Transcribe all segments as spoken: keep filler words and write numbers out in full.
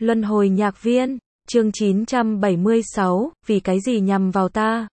Luân hồi nhạc viên, chương chín trăm bảy mươi sáu, vì cái gì nhằm vào ta?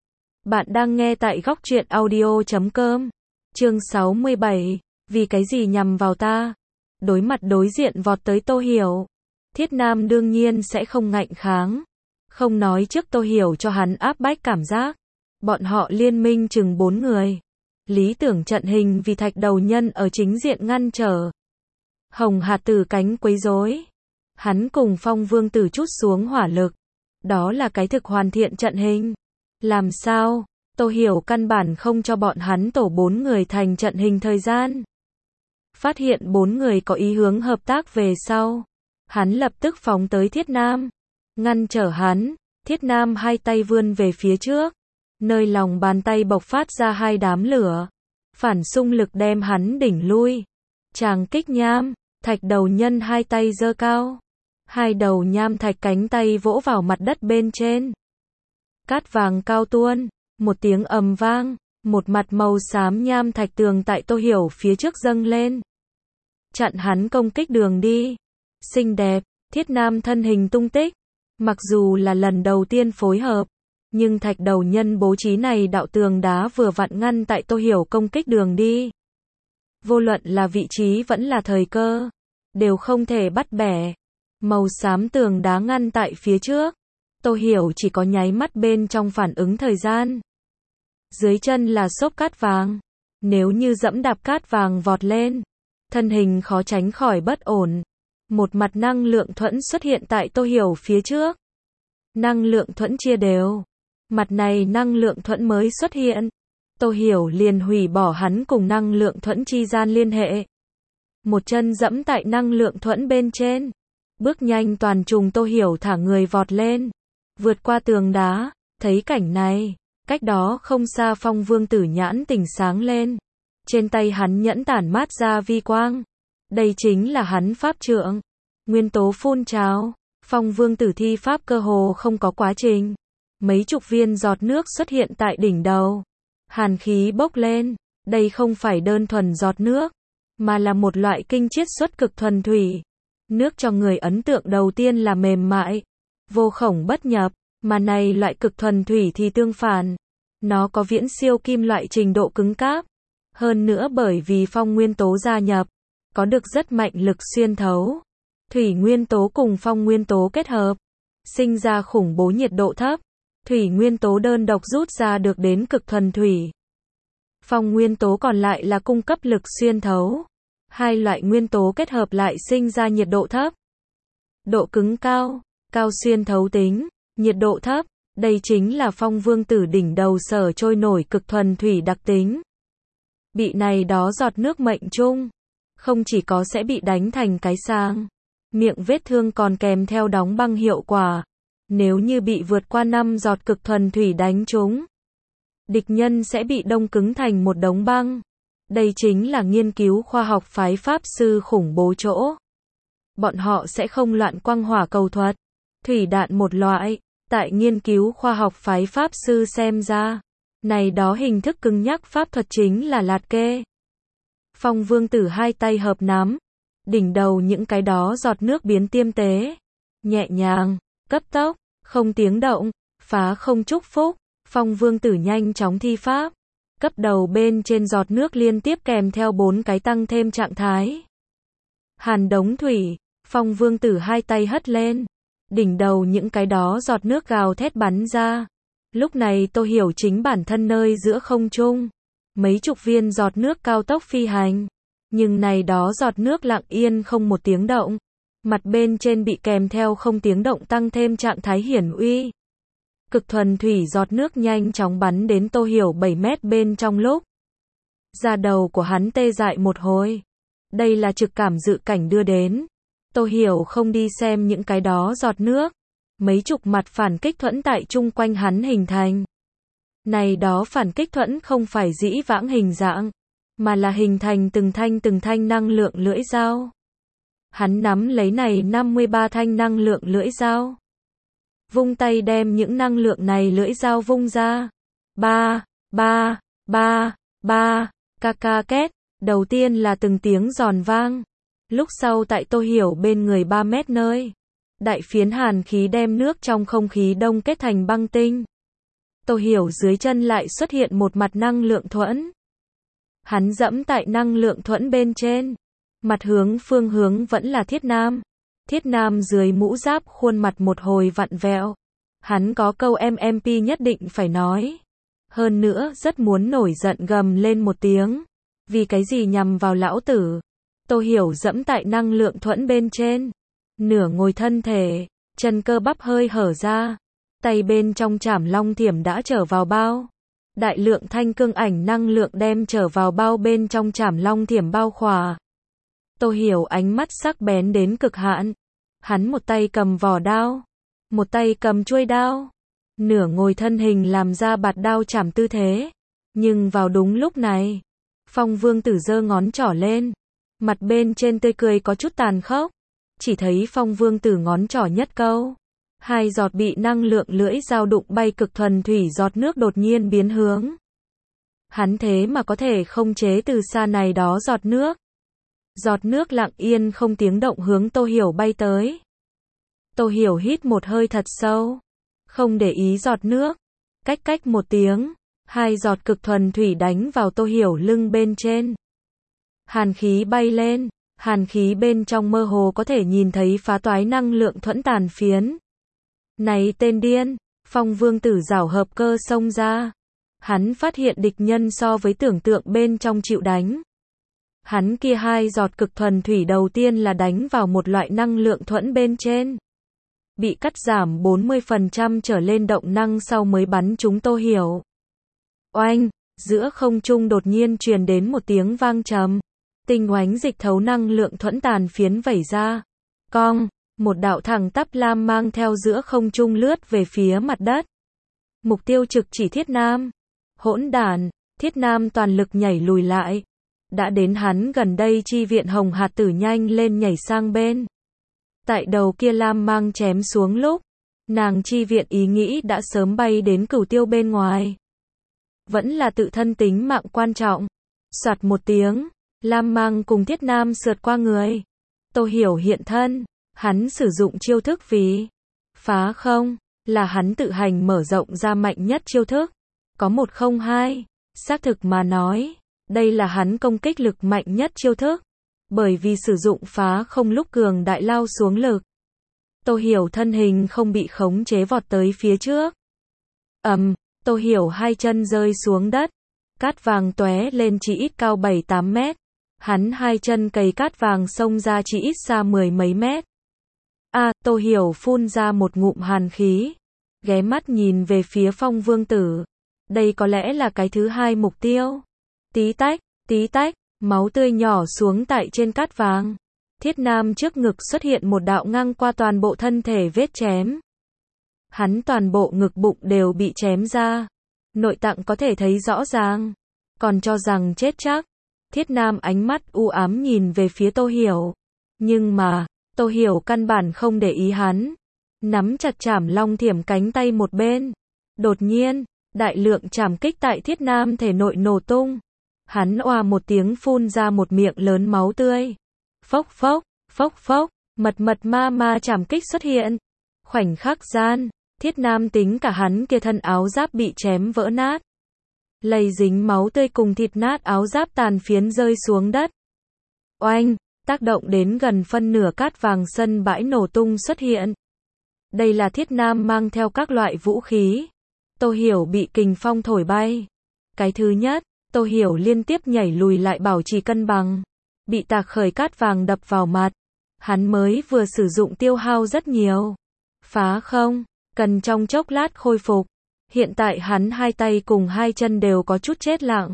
Bạn đang nghe tại góc truyện audio chấm com. Chương sáu mươi bảy, vì cái gì nhằm vào ta? Đối mặt đối diện vọt tới Tô Hiểu. Thiết Nam đương nhiên sẽ không ngạnh kháng. Không nói trước Tô Hiểu cho hắn áp bách cảm giác. Bọn họ liên minh chừng bốn người. Lý tưởng trận hình vì thạch đầu nhân ở chính diện ngăn trở. Hồng hạt tử cánh quấy rối. Hắn cùng Phong Vương Tử chút xuống hỏa lực. Đó là cái thực hoàn thiện trận hình. Làm sao? Tô Hiểu căn bản không cho bọn hắn tổ bốn người thành trận hình thời gian. Phát hiện bốn người có ý hướng hợp tác về sau. Hắn lập tức phóng tới Thiết Nam. Ngăn trở hắn, Thiết Nam hai tay vươn về phía trước. Nơi lòng bàn tay bộc phát ra hai đám lửa. Phản xung lực đem hắn đỉnh lui. Tràng kích nham, thạch đầu nhân hai tay giơ cao. Hai đầu nham thạch cánh tay vỗ vào mặt đất bên trên. Cát vàng cao tuôn, một tiếng ầm vang, một mặt màu xám nham thạch tường tại Tô Hiểu phía trước dâng lên. Chặn hắn công kích đường đi. Xinh đẹp, Thiết Nam thân hình tung tích. Mặc dù là lần đầu tiên phối hợp, nhưng thạch đầu nhân bố trí này đạo tường đá vừa vặn ngăn tại Tô Hiểu công kích đường đi. Vô luận là vị trí vẫn là thời cơ, đều không thể bắt bẻ. Màu xám tường đá ngăn tại phía trước. Tô Hiểu chỉ có nháy mắt bên trong phản ứng thời gian. Dưới chân là xốp cát vàng. Nếu như dẫm đạp cát vàng vọt lên, thân hình khó tránh khỏi bất ổn. Một mặt năng lượng thuẫn xuất hiện tại Tô Hiểu phía trước. Năng lượng thuẫn chia đều. Mặt này năng lượng thuẫn mới xuất hiện. Tô Hiểu liền hủy bỏ hắn cùng năng lượng thuẫn chi gian liên hệ. Một chân dẫm tại năng lượng thuẫn bên trên. Bước nhanh toàn trùng Tô Hiểu thả người vọt lên. Vượt qua tường đá. Thấy cảnh này, cách đó không xa Phong Vương Tử nhãn tỉnh sáng lên. Trên tay hắn nhẫn tản mát ra vi quang. Đây chính là hắn pháp trượng. Nguyên tố phun trào. Phong Vương Tử thi pháp cơ hồ không có quá trình. Mấy chục viên giọt nước xuất hiện tại đỉnh đầu. Hàn khí bốc lên. Đây không phải đơn thuần giọt nước, mà là một loại kinh chiết xuất cực thuần thủy. Nước cho người ấn tượng đầu tiên là mềm mại, vô khổng bất nhập, mà này loại cực thuần thủy thì tương phản. Nó có viễn siêu kim loại trình độ cứng cáp. Hơn nữa bởi vì phong nguyên tố gia nhập, có được rất mạnh lực xuyên thấu. Thủy nguyên tố cùng phong nguyên tố kết hợp, sinh ra khủng bố nhiệt độ thấp. Thủy nguyên tố đơn độc rút ra được đến cực thuần thủy. Phong nguyên tố còn lại là cung cấp lực xuyên thấu. Hai loại nguyên tố kết hợp lại sinh ra nhiệt độ thấp. Độ cứng cao, cao xuyên thấu tính, nhiệt độ thấp. Đây chính là Phong Vương Tử đỉnh đầu sở trôi nổi cực thuần thủy đặc tính. Bị này đó giọt nước mệnh trung, không chỉ có sẽ bị đánh thành cái sang, miệng vết thương còn kèm theo đóng băng hiệu quả. Nếu như bị vượt qua năm giọt cực thuần thủy đánh trúng, địch nhân sẽ bị đông cứng thành một đống băng. Đây chính là nghiên cứu khoa học phái Pháp sư khủng bố chỗ. Bọn họ sẽ không loạn quăng hỏa cầu thuật, thủy đạn một loại. Tại nghiên cứu khoa học phái Pháp sư xem ra, này đó hình thức cứng nhắc pháp thuật chính là lạt kê. Phong Vương Tử hai tay hợp nắm, đỉnh đầu những cái đó giọt nước biến tiêm tế, nhẹ nhàng, cấp tốc, không tiếng động, phá không chúc phúc. Phong Vương Tử nhanh chóng thi pháp, cấp đầu bên trên giọt nước liên tiếp kèm theo bốn cái tăng thêm trạng thái. Hàn đống thủy, Phong Vương Tử hai tay hất lên, đỉnh đầu những cái đó giọt nước gào thét bắn ra. Lúc này Tô Hiểu chính bản thân nơi giữa không trung, mấy chục viên giọt nước cao tốc phi hành, nhưng này đó giọt nước lặng yên không một tiếng động. Mặt bên trên bị kèm theo không tiếng động tăng thêm trạng thái hiển uy. Cực thuần thủy giọt nước nhanh chóng bắn đến Tô Hiểu bảy mét bên trong lúc. Da đầu của hắn tê dại một hồi. Đây là trực cảm dự cảnh đưa đến. Tô Hiểu không đi xem những cái đó giọt nước. Mấy chục mặt phản kích thuẫn tại chung quanh hắn hình thành. Này đó phản kích thuẫn không phải dĩ vãng hình dạng, mà là hình thành từng thanh từng thanh năng lượng lưỡi dao. Hắn nắm lấy này năm mươi ba thanh năng lượng lưỡi dao. Vung tay đem những năng lượng này lưỡi dao vung ra. Ba, ba, ba, ba, ca ca két. Đầu tiên là từng tiếng giòn vang. Lúc sau tại Tô Hiểu bên người ba mét nơi, Đại phiến hàn khí đem nước trong không khí đông kết thành băng tinh. Tô Hiểu dưới chân lại xuất hiện một mặt năng lượng thuẫn. Hắn dẫm tại năng lượng thuẫn bên trên. Mặt hướng phương hướng vẫn là Thiết Nam. Thiết Nam dưới mũ giáp khuôn mặt một hồi vặn vẹo. Hắn có câu em em pê nhất định phải nói. Hơn nữa rất muốn nổi giận gầm lên một tiếng. Vì cái gì nhằm vào lão tử? Tô Hiểu dẫm tại năng lượng thuẫn bên trên. Nửa ngồi thân thể, chân cơ bắp hơi hở ra. Tay bên trong trảm long thiểm đã trở vào bao. Đại lượng thanh cương ảnh năng lượng đem trở vào bao bên trong trảm long thiểm bao khỏa. Tô Hiểu ánh mắt sắc bén đến cực hạn. Hắn một tay cầm vỏ đao, một tay cầm chuôi đao. Nửa ngồi thân hình làm ra bạt đao chảm tư thế. Nhưng vào đúng lúc này, Phong Vương Tử giơ ngón trỏ lên. Mặt bên trên tươi cười có chút tàn khốc. Chỉ thấy Phong Vương Tử ngón trỏ nhất câu. Hai giọt bị năng lượng lưỡi dao đụng bay cực thuần thủy giọt nước đột nhiên biến hướng. Hắn thế mà có thể không chế từ xa này đó giọt nước. Giọt nước lặng yên không tiếng động hướng Tô Hiểu bay tới. Tô Hiểu hít một hơi thật sâu. Không để ý giọt nước. Cách cách một tiếng. Hai giọt cực thuần thủy đánh vào Tô Hiểu lưng bên trên. Hàn khí bay lên. Hàn khí bên trong mơ hồ có thể nhìn thấy phá toái năng lượng thuẫn tàn phiến. Này tên điên. Phong Vương Tử giảo hợp cơ xông ra. Hắn phát hiện địch nhân so với tưởng tượng bên trong chịu đánh. Hắn kia hai giọt cực thuần thủy đầu tiên là đánh vào một loại năng lượng thuẫn bên trên. Bị cắt giảm bốn mươi phần trăm trở lên động năng sau mới bắn trúng Tô Hiểu. Oanh, giữa không trung đột nhiên truyền đến một tiếng vang trầm. Tinh oánh dịch thấu năng lượng thuẫn tàn phiến vẩy ra. Cong, một đạo thẳng tắp lam mang theo giữa không trung lướt về phía mặt đất. Mục tiêu trực chỉ Thiết Nam. Hỗn đản, Thiết Nam toàn lực nhảy lùi lại. Đã đến hắn gần đây chi viện Hồng Hạt Tử nhanh lên nhảy sang bên. Tại đầu kia lam mang chém xuống lúc, nàng chi viện ý nghĩ đã sớm bay đến cửu tiêu bên ngoài. Vẫn là tự thân tính mạng quan trọng. Soạt một tiếng, lam mang cùng Thiết Nam sượt qua người. Tô Hiểu hiện thân, hắn sử dụng chiêu thức vì phá không, là hắn tự hành mở rộng ra mạnh nhất chiêu thức. Có một không hai, xác thực mà nói, đây là hắn công kích lực mạnh nhất chiêu thức. Bởi vì sử dụng phá không lúc cường đại lao xuống lực. Tô Hiểu thân hình không bị khống chế vọt tới phía trước. Ầm, Tô Hiểu hai chân rơi xuống đất. Cát vàng tóe lên chỉ ít cao bảy tám mét. Hắn hai chân cày cát vàng xông ra chỉ ít xa mười mấy mét. A, à, Tô Hiểu phun ra một ngụm hàn khí. Ghé mắt nhìn về phía Phong Vương Tử. Đây có lẽ là cái thứ hai mục tiêu. Tí tách, tí tách. Máu tươi nhỏ xuống tại trên cát vàng. Thiết Nam trước ngực xuất hiện một đạo ngang qua toàn bộ thân thể vết chém. Hắn toàn bộ ngực bụng đều bị chém ra. Nội tạng có thể thấy rõ ràng. Còn cho rằng chết chắc. Thiết Nam ánh mắt u ám nhìn về phía Tô Hiểu. Nhưng mà, Tô Hiểu căn bản không để ý hắn. Nắm chặt trảm long thiểm cánh tay một bên. Đột nhiên, đại lượng trảm kích tại Thiết Nam thể nội nổ tung. Hắn oa một tiếng phun ra một miệng lớn máu tươi. Phốc phốc, phốc phốc, mật mật ma ma trảm kích xuất hiện. Khoảnh khắc gian, Thiết Nam tính cả hắn kia thân áo giáp bị chém vỡ nát. Lây dính máu tươi cùng thịt nát áo giáp tàn phiến rơi xuống đất. Oanh, tác động đến gần phân nửa cát vàng sân bãi nổ tung xuất hiện. Đây là Thiết Nam mang theo các loại vũ khí. Tô Hiểu bị kình phong thổi bay. Cái thứ nhất, Tô Hiểu liên tiếp nhảy lùi lại bảo trì cân bằng. Bị tạc khởi cát vàng đập vào mặt. Hắn mới vừa sử dụng tiêu hao rất nhiều. Phá không, cần trong chốc lát khôi phục. Hiện tại hắn hai tay cùng hai chân đều có chút chết lặng.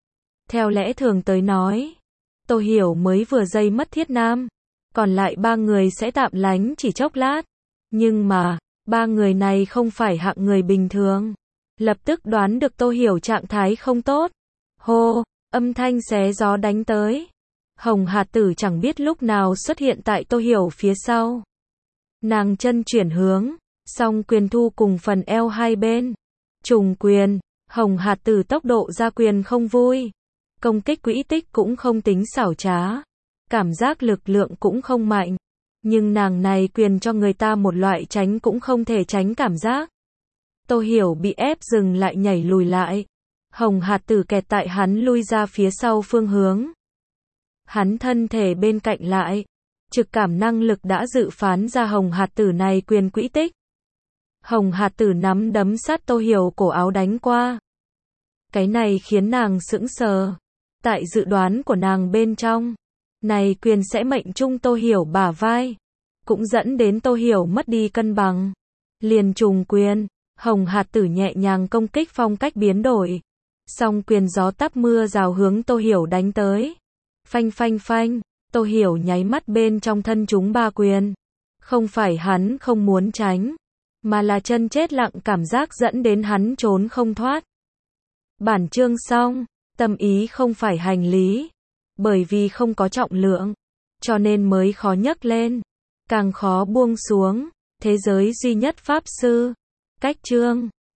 Theo lẽ thường tới nói, Tô Hiểu mới vừa dây mất Thiết Nam. Còn lại ba người sẽ tạm lánh chỉ chốc lát. Nhưng mà, ba người này không phải hạng người bình thường. Lập tức đoán được Tô Hiểu trạng thái không tốt. Hô, âm thanh xé gió đánh tới. Hồng Hạt Tử chẳng biết lúc nào xuất hiện tại Tô Hiểu phía sau. Nàng chân chuyển hướng, song quyền thu cùng phần eo hai bên. Trùng quyền, Hồng Hạt Tử tốc độ ra quyền không vui. Công kích quỹ tích cũng không tính xảo trá. Cảm giác lực lượng cũng không mạnh. Nhưng nàng này quyền cho người ta một loại tránh cũng không thể tránh cảm giác. Tô Hiểu bị ép dừng lại nhảy lùi lại. Hồng hạt tử kẹt tại hắn lui ra phía sau phương hướng. Hắn thân thể bên cạnh lại. Trực cảm năng lực đã dự phán ra hồng hạt tử này quyền quỹ tích. Hồng hạt tử nắm đấm sát Tô Hiểu cổ áo đánh qua. Cái này khiến nàng sững sờ. Tại dự đoán của nàng bên trong, này quyền sẽ mệnh trung Tô Hiểu bả vai. Cũng dẫn đến Tô Hiểu mất đi cân bằng. Liền trùng quyền, hồng hạt tử nhẹ nhàng công kích phong cách biến đổi. Song quyền gió táp mưa rào hướng Tô Hiểu đánh tới. Phanh phanh phanh, Tô Hiểu nháy mắt bên trong thân chúng ba quyền. Không phải hắn không muốn tránh, mà là chân chết lặng cảm giác dẫn đến hắn trốn không thoát. Bản chương xong, tâm ý không phải hành lý. Bởi vì không có trọng lượng, cho nên mới khó nhấc lên, càng khó buông xuống. Thế giới duy nhất pháp sư. Cách chương